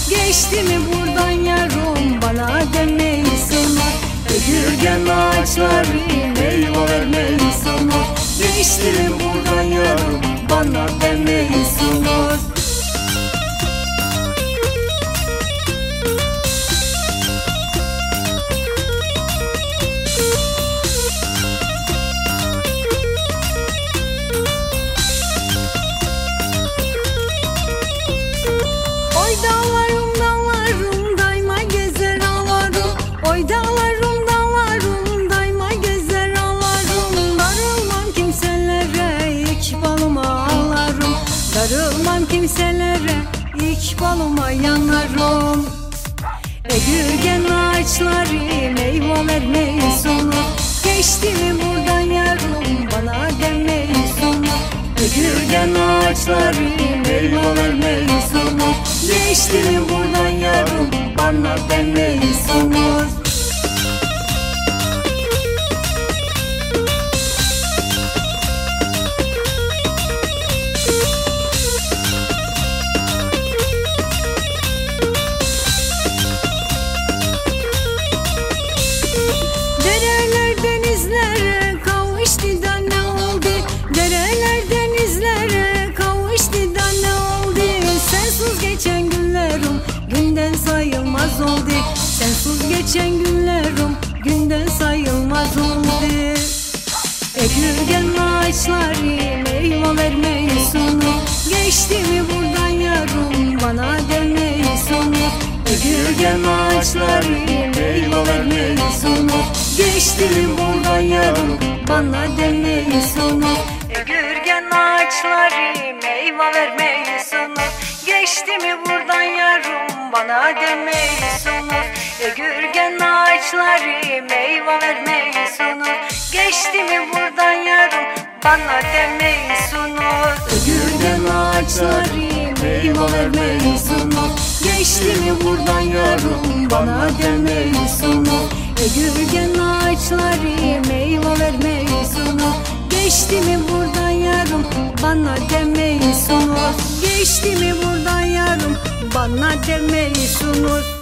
Geçti mi buradan yarım bana demeyi sunur. Ögürgen ağaçları meyve vermeyi sunur. Geçti mi buradan yarım bana demeyi sunur. Oy dağlarım dağlarım daima gezer ağlarım. Oy dağlarım dağlarım daima gezer ağlarım. Darılmam kimselere ilk balıma ağlarım. Darılmam kimselere ilk balıma yanarım. Ögürgen ağaçları meyve vermeyi sunur. Geçti mi buradan yarım bana demeyi sunur. Ögürgen ağaçları meyve vermeyi sunur. Geçti mi buradan yarım bana demeyi sunur. Dereler denizlere kavuştu da ne oldu? Dereler denizlere kavuştu da ne oldu? Sensiz geçen günlerim günden sayılmaz oldu. Sensiz geçen günlerim günden sayılmaz oldu. Ögürgen ağaçları meyve vermeyi sunur. Geçti mi buradan yarım bana demeyi sunur. Ögürgen ağaçları meyve vermeyi sunur. Geçti mi buradan yarım bana demeyi sunur. Ögürgen ağaçları meyve vermeyi sunur. Geçti mi buradan yarım bana demeyi sunur. Ögürgen ağaçları meyve vermeyi sunur. Geçti mi buradan yarım bana demeyi sunur. Ögürgen ağaçları meyve vermeyi sunur. Geçti mi buradan yarım bana demeyi sunur. Ögürgen ağaçları meyve vermeyi sunur. Geçti mi buradan yarım bana demeyi sunur. Geçti mi buradan yarım bana demeyi sunur.